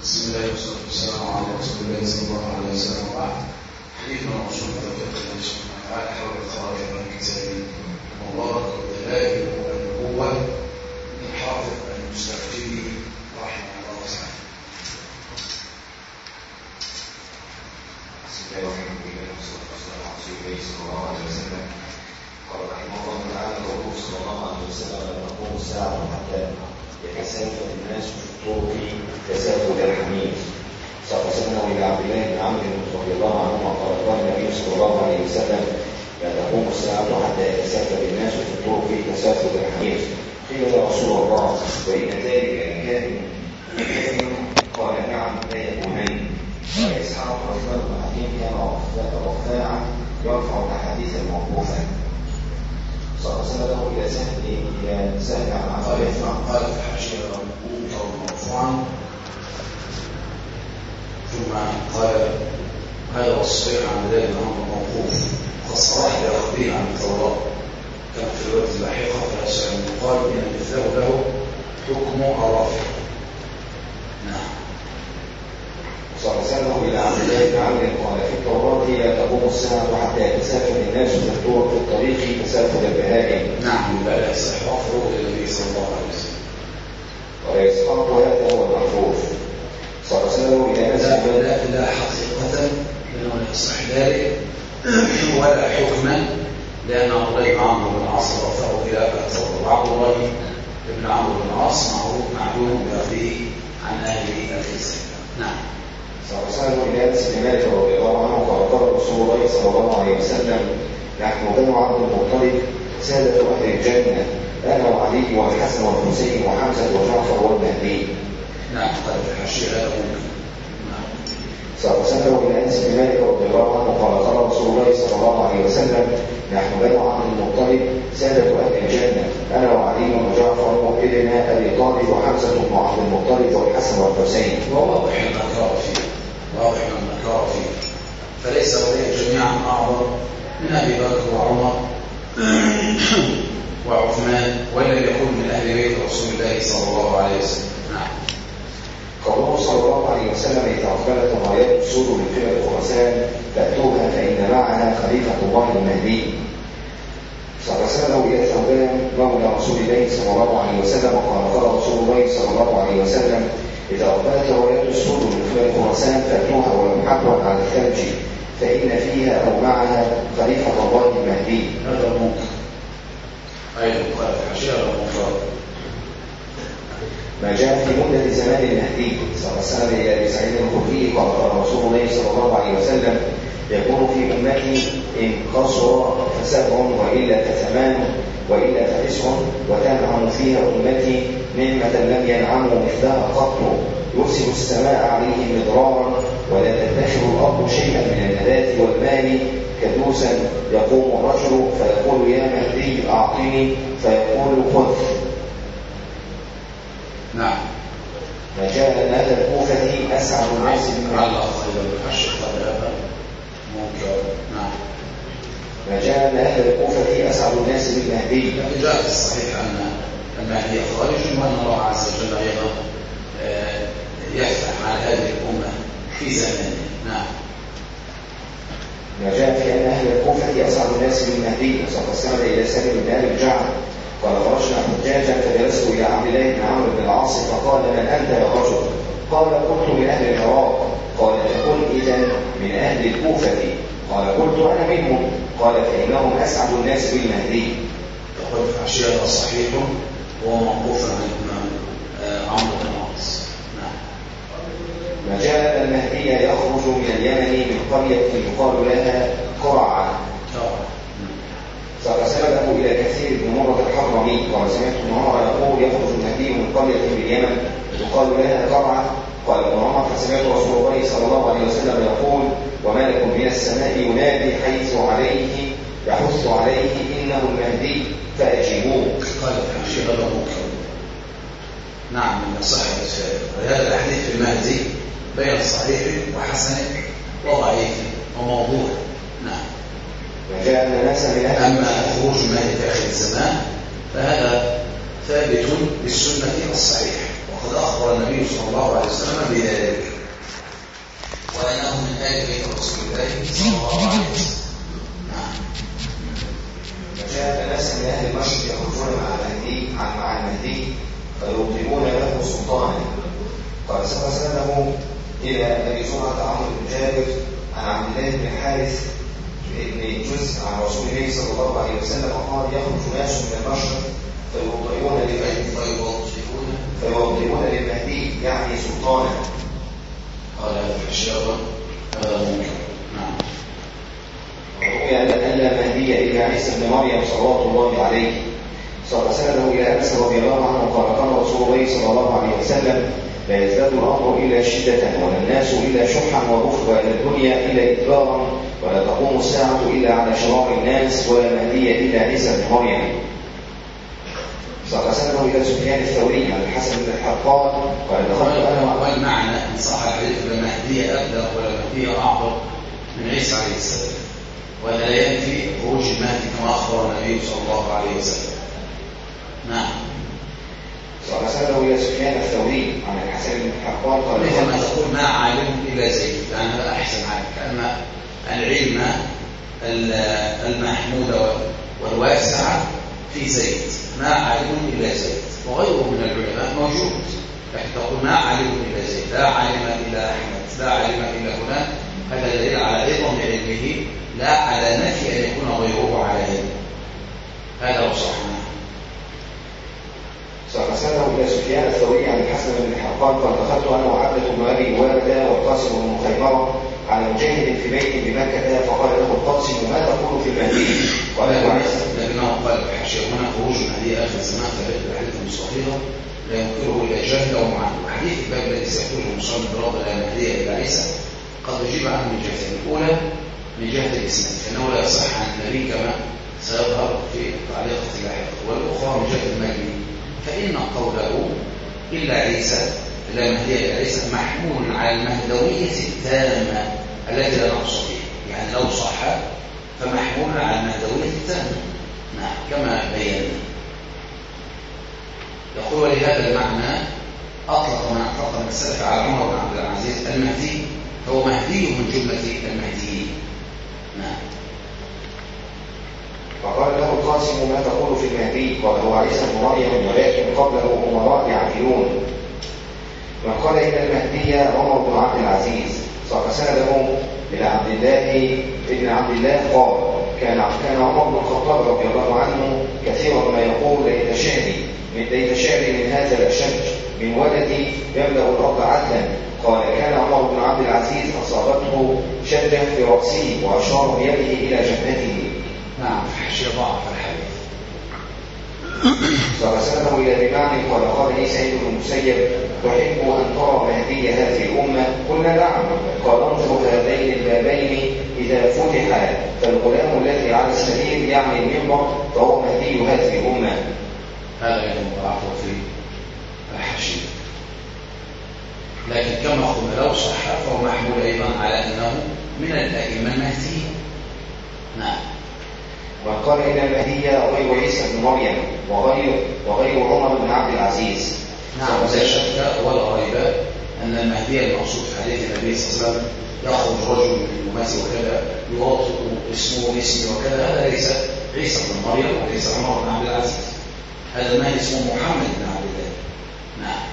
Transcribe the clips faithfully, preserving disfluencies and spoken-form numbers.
بسم الله والصلاة والسلام على رسول الله صلى الله عليه وسلم وبعد. حديثنا موصول بتوفيق الله سبحانه وتعالى حول الخارج من كتاب مبارك ودلائل النبوة للحافظ المستفتي رحمه الله تعالى. بسم الله والحمد لله والصلاة والسلام على رسول الله صلى الله عليه وسلم. قال رحمه الله تعالى الرسول صلى الله عليه وسلم لا تقوم الساعة حتى يتسافر الناس في الطرق تسافر الحمير. فقسمه الى عبد الله بن عمرو رضي الله عنهما قال قال النبي صلى الله عليه وسلم لا تقوم الساعة حتى يتسافر الناس في الطرق تسافر الحمير. قيل يا رسول الله وإن ذلك لكائن قال نعم لا يكونين. قال إسحاق رجل بن حكيم كان رفاعا يرفع الأحاديث الموقوفة. فأرسله إلى سهل إلى سهل عن عفارف قال في الحاشية موقوفا مرفوعا، ثم قال هذا الصحيح عن ذلك الأمر موقوف فالصراحة لأخذه عن التوراة كما في الوقت اللاحقة فلا يصح أن يقال إن مثله له حكم الرافع. نعم. فأرسله إلى عبد الله بن عمرو قال في التوراة لا تقوم الساعة حتى يتسافر الناس في الطرق في الطريق تسافر البهائم. نعم. لا يصح رفعه إلى النبي صلى الله عليه وسلم. ويسحق هذا هو المحفوظ. فأرسله إلى أنس لا لا لا حقيقة لأنه لا يصح ذلك ولا حكما، لأن عبد الله بن عمرو بن العاص رفعه إلى التوراة، وعبد الله بن عمرو بن العاص معروف معلوم بأخذه عن أهل الكتاب. نعم. فأرسله إلى أنس بن مالك رضي الله عنه قال قال رسول الله صلى الله عليه وسلم نحن بنو عبد المطلب سادة أهل الجنة أنا وعلي والحسن والحسين وحمزة وجعفر والمهدي. نعم. قال في الحاشية هذا ممكن. نعم. فأرسله إلى أنس بن مالك رضي الله عنه قال قال رسول الله صلى الله عليه وسلم نحن بنو عبد المطلب سادة أهل الجنة أنا وعلي وجعفر وابن أبي طالب وحمزة بن عبد المطلب والحسن والحسين. وواضح النكارة فيه، واضح النكارة فيه، فليس أولئك جميعا أعظم من أبي بكر وعمر وعثمان، ولا يكون من أهل بيت رسول الله صلى الله عليه وسلم. نعم. قوله صلى الله عليه وسلم إذا أقبلت الرايات السود من قبل خراسان فأتوها فإن معها خليفة الله المهدي. فأرسله إلى ثوبان مولى رسول الله صلى الله عليه وسلم وقال قال رسول الله صلى الله عليه وسلم إذا أقبلت الرايات السود من قبل خراسان فأتوها ولم حقا على الثلج فإن فيها أو معها خليفة الله المهدي. هذا المنكر أيضا قال في الحاشية هذا المنكر. ما جاء في مدة زمان المهدي. فأرسل إلى أبي سعيد الخدري قال قال رسول الله صلى الله عليه وسلم يكون في أمتي إن قصر فسبع وإلا فثمان وإلا فتسع وتنعم فيها أمتي نعمة لم ينعموا مثلها قط يرسل السماء عليهم مدرارا ولا تدخر الأرض شيئا من النبات والمال كدوسا يقوم الرجل فيقول يا مهدي أعطني فيقول خذ. نعم. ما جاء أن أهل الكوفة أسعد الناس من على خير الحشر قال هذا منكر. نعم. ما جاء أن أهل الكوفة أسعد الناس بالمهدي. لكن جاء في الصحيح أن المهدي خارج وأن الله عز وجل أيضا يفتح على هذه الأمة في زمانه. نعم. ما جاء في أن أهل الكوفة أسعد الناس بالمهدي. فقسم إلى سالم بن أبي الجعد قال خرجنا حجاجا فجلست إلى عبد الله بن عمرو بن العاص فقال من أنت يا رجل؟ قال قلت من أهل العراق. قال تكن إذن من أهل الكوفة. قال قلت أنا منهم. قال فإنهم أسعد الناس بالمهدي. يقول في الحاشية صحيح وهو موقوف عن عمرو بن العاص. نعم. ما جاء المهدي يخرج من اليمن من قرية يقال لها قرعة. فأرسله إلى كثير بن مرة الحضرمي قال سمعت ابن عمر يقول يخرج المهدي من قرية باليمن يقال لها قرعة. قال ابن عمر فسمعت رسول الله صلى الله عليه وسلم يقول وملك من السماء ينادي حيث عليه يحث عليه إنه المهدي فأجيبوه. قال في شيء غير منكر. نعم. من صحة هذا الحديث في المهدي بين الصحيح وحسن وضعيف وموضوع. نعم. وجاء أن الناس من أهل أما خروج المهدي في آخر الزمان فهذا ثابت بالسنة الصحيحة، وقد أخبر النبي صلى الله عليه وسلم بذلك آل بيت رسول الله صلى الله عليه وسلم. نعم. فجاء ناس من أهل المشرق يخرجون مع المهدي عن مع المهدي فيبطلون له سلطانه. قال سنده إلى أبي زرعة عمرو بن جابر عن عبد الله بن الحارث بن جزء عن رسول الله صلى الله عليه وسلم قال يخرج ناس من المشرق فيبطلون للمهدي فيبطلون للمهدي يعني سلطانه. قال هذا الشر هذا منكر. نعم. وروي أن لا مهدي إلا عيسى بن مريم صلوات الله عليه. فسنده إلى أنس رضي الله عنه قال قال رسول الله صلى الله عليه وسلم لا يزداد الأمر إلا شدة ولا الناس إلا شحا وبخلا إلى الدنيا إلا إدبارا ولا تقوم الساعة إلا على شرار الناس ولا مهدي إلا عيسى بن مريم. فسنده إلى سفيان الثوري عن الحسن بن الحقاق قال دخلت أنا والمعنى إن صح الحديث لا مهدي أبلغ ولا مهدي أعظم من عيسى عليه السلام ولا لا ينفي خروج المهدي كما أخبر النبي صلى الله عليه وسلم. نعم. فسنده إلى سفيان الثوري عن الحسن بن الحقاق قال مثل ما تقول ما عالم إلا زيد لأن هذا أحسن عنك كأن العلم المحمود والواسع في زيد ما عالم إلا زيد وغيره من العلماء موجود لكن تقول ما عالم إلا زيد لا عالم إلا أحمد لا عالم إلا فلان هذا دليل على عظم علمه لا على نفي أن يكون غيره على علم. هذا هو صحنا. فسنده إلى سفيان الثوري عن الحسن بن الحقاق قال دخلت أنا وعبدة بن أبي وابدة والقاسم بن مخيمرة على مجاهد في بيت بمكة فقال له القاسم ما تقول في المهدي؟ قال له عيسى لكنه قال حاشا هنا خروج المهدي آخر الزمان فبيت الحديث المستفيضة لا ينكره إلى جهل أو معه. وحديث الباب الذي سيخرج المصنف برغم لا مهدي إلى عيسى قد أجيب عنه من جهتين. الأولى من جهة الإسناد فإنه لا يصح عن النبي كما سيظهر في تعليقة اللاحقة. والأخرى من جهة المجني فإن قوله إلا عيسى لا مهدي إلا عيسى محمول على المهدوية التامة التي لا نقص فيها يعني لو صح فمحمول على المهدوية التامة. نعم كما بينا. يقول ولهذا المعنى أطلق من أطلق من السلف على عمر بن عبد العزيز المهدي فهو مهدي من جملة المهديين. نعم. فقال له القاسم ما تقول في المهدي؟ قال هو عيسى بن مريم ولكن قبله أمراء يعقلون. من قال إن المهدي عمر بن عبد العزيز فسنده إلى عبد الله ابن عبد الله قال كان كان عمر بن الخطاب رضي الله عنه كثيرا ما يقول ليت شعري من ليت شعري من هذا الأشج من ولدي يملأ الأرض عدلا. قال كان عمر بن عبد العزيز أصابته شدة في رأسه وأشار بيده إلى جبهته. نعم حاشية ضعف الحديث. فرسله إلى بمعنى قال قال لي سعيد بن المسيب تحب أن ترى مهدي هذه الأمة؟ قلنا نعم. قال انظر هذين البابين إذا فتحا فالغلام الذي على السرير يعني المنبر فهو مهدي هذه الأمة. هذا ينبع في الحاشية لكن كما قلنا لو صح فهو محمول أيضا على أنه من الأئمة المهديين. نعم. وقال إن المهدي غير عيسى بن مريم وغير وغير عمر بن عبد العزيز. نعم لا شك ولا ريب أن المهدي المقصود في حديث النبي صلى الله عليه وسلم يخرج رجل من أمتي وكذا يواطئ اسمه اسمي وكذا هذا ليس عيسى بن مريم وليس عمر بن عبد العزيز هذا ما اسمه محمد بن عبد الله. نعم.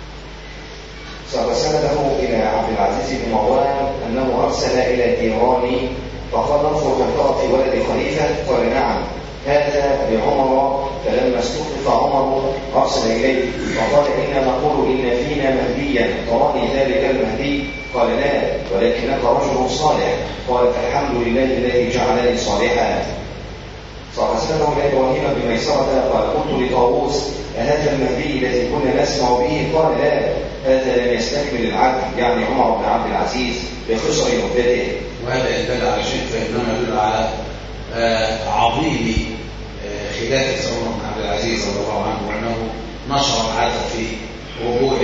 فسنده إلى عبد العزيز بن مروان أنه أرسل إلى ديراني فقال انظر هل ترى في ولد خليفة؟ قال نعم. هذا لعمر فلما استخلف عمر أرسل إليه فقال إن نقول إن فينا مهديا تراني ذلك المهدي؟ قال لا ولكنك رجل صالح. قال فالحمد لله الذي جعلني صالحا. فأرسله إلى إبراهيم بن ميسرة قال قلت لطاووس أهذا المهدي الذي كنا نسمع به؟ قال لا هذا لم يستكمل العدل يعني عمر بن عبد العزيز بخسر مدته. وهذا يدل على شيء فإنما يدل على آه عظيم آه خلافة عمر بن عبد العزيز رضي الله عنه وأنه نشر العدل في ربوع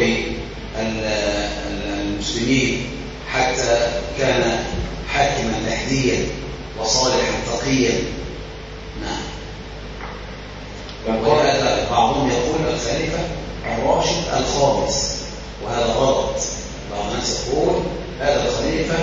المسلمين حتى كان حاكما مهديا وصالحا تقيا. نعم. وهذا بعضهم يقول الخليفة الراشد الخامس وهذا غلط. بعض الناس يقول هذا الخليفة الخليفة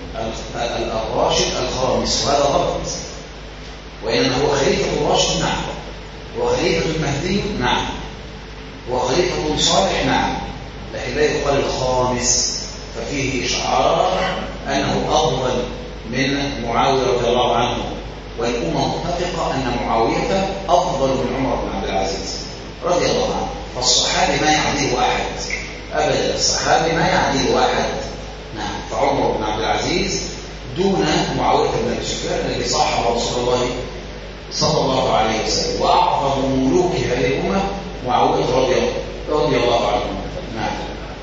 الراشد الخامس، وهذا غلط. وإنما هو خليفة الراشد نعم، وخليفة المهدي نعم، وخليفة صالح نعم، لكن لا يقال الخامس، ففيه إشعار أنه أفضل من معاوية رضي الله عنه، والأمة متفقة أن معاوية أفضل من عمر بن عبد العزيز رضي الله عنه. فالصحابي ما يعديه أحد أبدا، الصحابي ما يعديه أحد. نعم، فعمر بن عبد العزيز دون معاوية بن أبي سفيان الذي صاحب رسول الله صلى الله عليه وسلم، وأعظم ملوك هذه الأمة معاوية رضي, رضي الله عنه. نعم،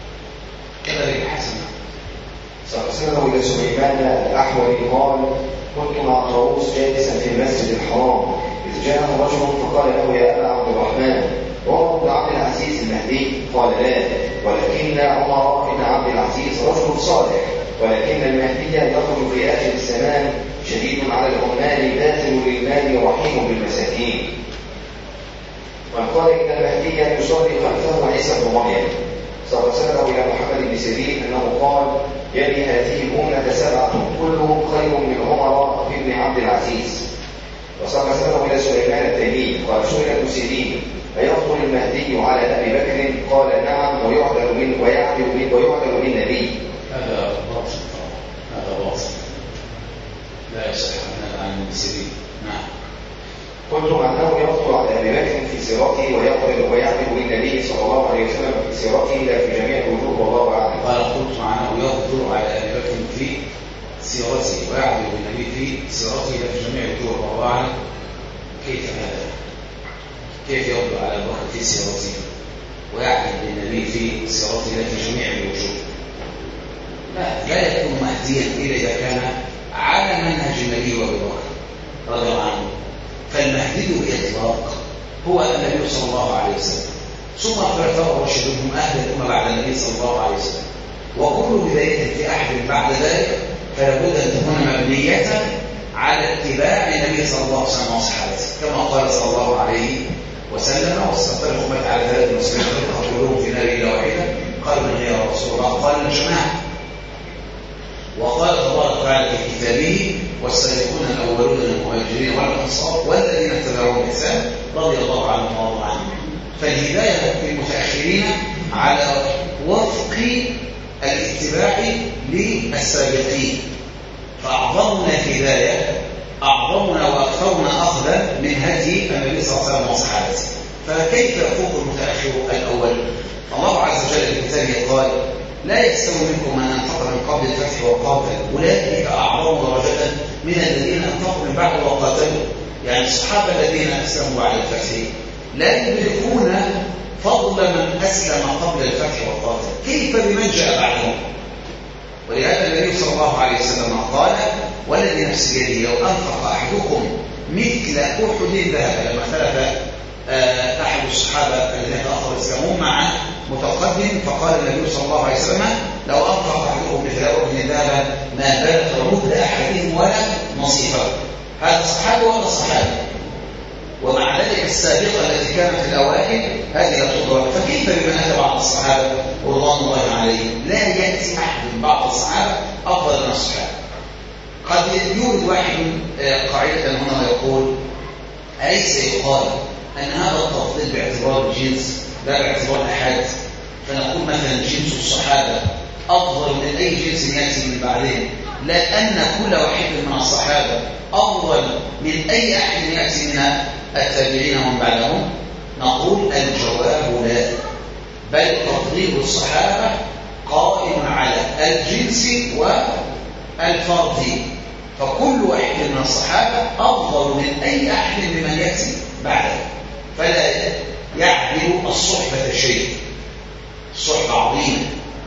كذلك الحسن. سنده إلى سليمان الأحولي قال: كنت مع طاووس جالسا في المسجد الحرام إذ جاءه رجل فقال له: يا أبا عبد الرحمن، عمر بن عبد العزيز المهدي؟ قال: لا، ولكن عمر بن عبد العزيز رجل صالح، ولكن المهدي يخرج في آخر الزمان شديد على العمال باذل للمال رحيم بالمساكين. وقال إن المهدي يصلي خلفه عيسى بن مريم. سنده إلى محمد بن سيرين أنه قال: يلي هذه الأمة سبعة كلهم خير من عمر بن عبد العزيز. وسنده إلى سليمان التيمي قال: سئل ابن سيرين: أيفضل المهدي على أبي بكر؟ قال: نعم، ويعدل من ويعدل من ويعدل من نبي. هذا باطل، هذا باطل، لا يصح هذا عن ابن سيرين. نعم. قلت أنه يفضل على أبي بكر في سيرته ويعدل ويعدل بالنبي صلى الله عليه وسلم في سيرته لا في جميع الوجوه، والله أعلم. قال: قلت أنه يفضل على أبي بكر في سيرته ويعدل بالنبي في سيرته لا في جميع الوجوه، والله أعلم. كيف هذا؟ كيف يفضل على أبي بكر في سيرته ويعدل بالنبي في سيرته لا في جميع الوجوه؟ لا، لا يكون مهديا إلا إذا كان على منهج النبي وأبي بكر رضي الله عنه. فالمهدي بإطلاق هو النبي صلى الله عليه وسلم، ثم الخلفاء الراشدون هم أهل الأمة بعد النبي صلى الله عليه وسلم، وكل بداية في أحد بعد ذلك فلا بد أن تكون مبنية على اتباع النبي صلى الله عليه وسلم وصحابته، كما قال صلى الله عليه وسلم: واستفتح الأمة على ثلاث مسلمين قتلوهم في نار إلا واحدة، قالوا: من هي يا رسول الله؟ قال: الجماعة. وقال تبارك وتعالى في كتابه: والسابقون الأولون من المهاجرين والأنصار والذين اتبعوهم بإحسان رضي الله عنهم ورضوا عنه. فالهداية في المتأخرين على وفق الاتباع للسابقين، فأعظمنا هداية أعظمنا وأكثرنا أخذا من هدي النبي صلى الله عليه وسلم وصحابته. فكيف يفوق المتأخر الأول؟ الله عز وجل في كتابه قال: لا يستوي منكم من أنفق من قبل الفتح وقاتل، أولئك أعظم درجة من الذين أنفقوا من بعد وقاتلوا. يعني الصحابة الذين أسلموا بعد الفتح لا يدركون فضل من أسلم قبل الفتح وقاتل، كيف بمن جاء بعدهم؟ ولهذا النبي صلى الله عليه وسلم قال: والذي نفس بيده لو أنفق أحدكم مثل أحد ذهب. لما اختلف أحد الصحابة الذين تأخروا إسلامهم مع متقدم، فقال النبي صلى الله عليه وسلم: لو أنفق أحدكم مثل أحد ذهبا ما بلغ مد أحدهم ولا نصيفه. هذا صحابي وهذا صحابي، ومع ذلك السابقة التي كانت في الأوائل هذه لا تضرب. فكيف بمن أتى بعض الصحابة رضوان الله عليهم؟ لا يأتي أحد من بعض الصحابة أفضل من الصحابة. قد يورد واحد قاعدة هنا ويقول: أليس يقال أن هذا التفضيل باعتبار الجنس لا باعتبار أحد؟ فنقول مثلا جنس الصحابة أفضل من أي جنس يأتي من بعدهم، لا أن كل واحد من الصحابة أفضل من أي أحد يأتي من التابعين ومن بعدهم. نقول الجواب لا، بل تفضيل الصحابة قائم على الجنس والفرد، فكل واحد من الصحابة أفضل من أي أحد ممن يأتي بعده، فلا يعدل الصحبة شيء، الصحبة عظيمة.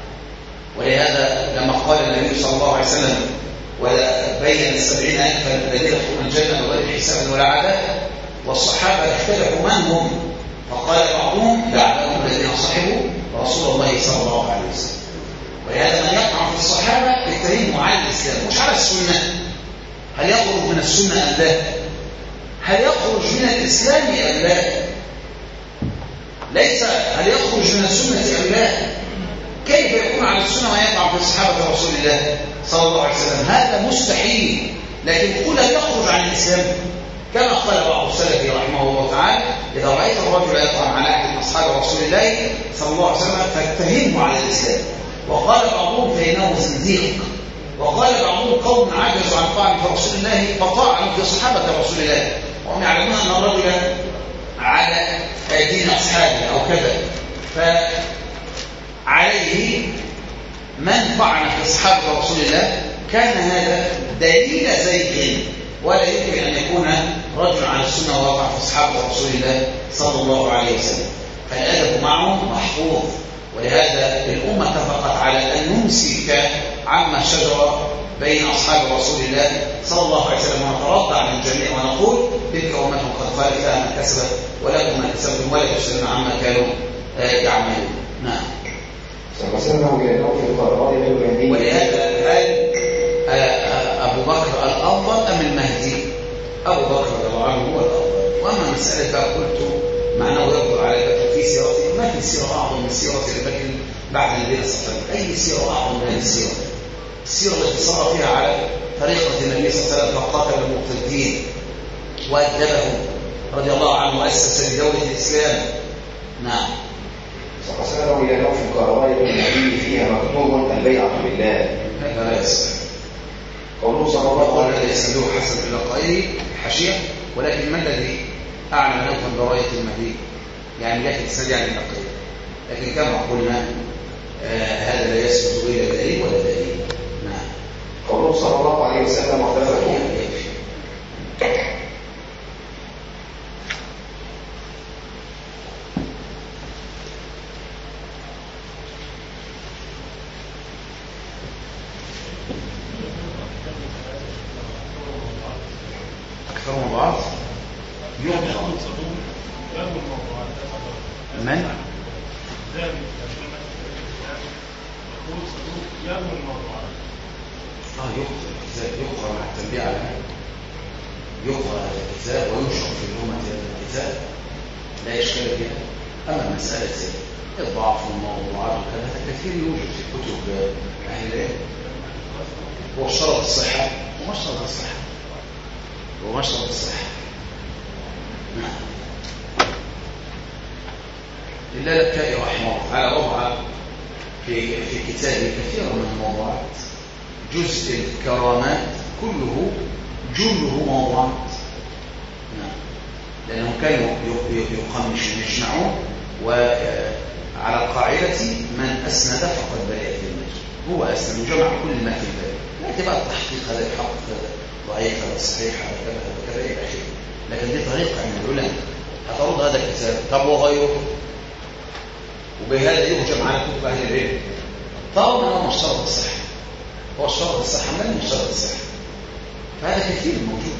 ولهذا لما قال النبي صلى الله عليه وسلم: ولا بين السبعين ألفا الذين يدخلون الجنة بغير حساب ولا عذاب، والصحابة اختلفوا من هم، فقال بعضهم: لعلهم الذين صحبوا رسول الله صلى الله عليه وسلم. ولهذا من يطعن في الصحابة يتهمه على الإسلام مش على السنة. هل يخرج من السنة أم لا؟ هل يخرج من الإسلام أم لا؟ ليس هل يخرج من السنة أم لا، كيف يكون على السنة ويطعن في صحابة رسول الله صلى الله عليه وسلم؟ هذا مستحيل. لكن قل يخرج عن الإسلام كما قال بعض السلف رحمه الله تعالى: إذا رأيت الرجل يطعن على أحد من أصحاب رسول الله صلى الله عليه وسلم فاتهمه على الإسلام. وقال بعضهم فإنه زنديق. وقال بعضهم قوم عجزوا عن طعن في رسول الله فطعنوا في صحابة رسول الله وهم يعلمون أن الرجل على دين أصحابه أو كذا، فعليه من طعن في أصحاب رسول الله كان هذا دليل زيغ، ولا يمكن أن يكون رجل على السنة ووقع في أصحاب رسول الله صلى الله عليه وسلم. فالأدب معهم محفوظ، ولهذا الأمة اتفقت على أن نمسك عما شجر بين أصحاب رسول الله صلى الله عليه وسلم ونترضى عن الجميع ونقول: تلك أمة قد خلت لها ما كسبت ولكم ما كسبتم ولا تسألون عما كانوا يعملون. نعم. ولهذا هل أبو بكر الأفضل أم المهدي؟ أبو بكر رضي الله عنه هو الأفضل. وأما مسألة قلت معناه يقدر على بكر في سيرته، ما في سيرة أعظم من سيرة أبي بكر بعد النبي صلى الله عليه وسلم. أي سيرة أعظم من هذه السيرة؟ السيرة التي صار فيها على طريقة النبي صلى الله عليه وسلم فقاتل المرتدين وأدبهم رضي الله عنه وأسس لدولة الإسلام. نعم. فقسمه إلى نوف كهرباء النبي فيها مكتوب البيعة بالله. هذا لا يصح. قوله صلى الله عليه وسلم يسألوه حسب اللقائه حاشية، ولكن ما الذي أعلم نوفا براية المهدي؟ يعني لكن تسند يعني اللقائه، لكن كما قلنا آه هذا لا يثبت إلى دليل ولا دليل. نعم. قوله صلى الله عليه وسلم واختلفوا أكثر من بعض من؟ آه يقرأ الكتاب، يقرأ مع التنبيه على يقرأ هذا الكتاب وينشر في الأمة هذا الكتاب، لا إشكال فيها. أما مسألة الضعف والموضوعات وكذا هذا كثير يوجد في كتب أهل العلم. هو شرط الصحة وما شرط الصحة وما شرط الصحة. نعم. لله الكائي رحمه الله تعالى وضع في في كتابه كثيرا من الموضوعات. جزء الكرامات كله جله موضوعات. نعم. لأنهم كانوا يقمشون يجمعون وعلى القاعدة من أسند فقد برئ الذمة. هو أسند وجمع كل ما في الباب، لا اعتبار التحقيق هذا الحق هذا ضعيف هذا صحيح هذا كذا هذا كذا إلى آخره. لكن دي طريقة من العلماء. هترد هذا الكتاب طب وغيره، وبهذا يهجم على كتب أهل العلم. طبعا هو مش شرط الصحة، هو الشرط الصحة من مش شرط الصحة. فهذا كثير موجود.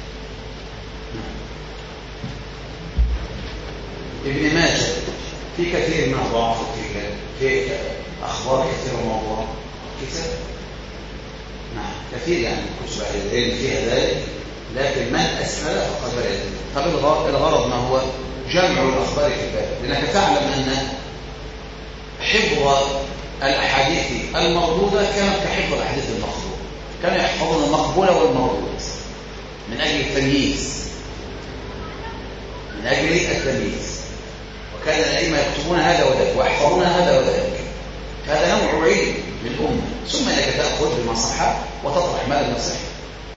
ابن ماجه في كثير من أضعاف الكتاب، في أخبار كثيرة وموضوع كتاب. نعم كثير يعني كتب أهل العلم فيها ذلك، لكن من أسند فقد برئ. طب الغرض ما هو؟ جمع الأخبار في الباب، لأنك تعلم أن حفظ الأحاديث المردودة كانت كحفظ الأحاديث المقبولة. كانوا يحفظون المقبول والمردود من أجل التمييز، من أجل التمييز. وكان الأئمة يكتبون هذا وذاك ويحفظون هذا وذاك. هذا نوع علم للأمة. ثم أنك تأخذ بما صح وتطرح ما لم يصح.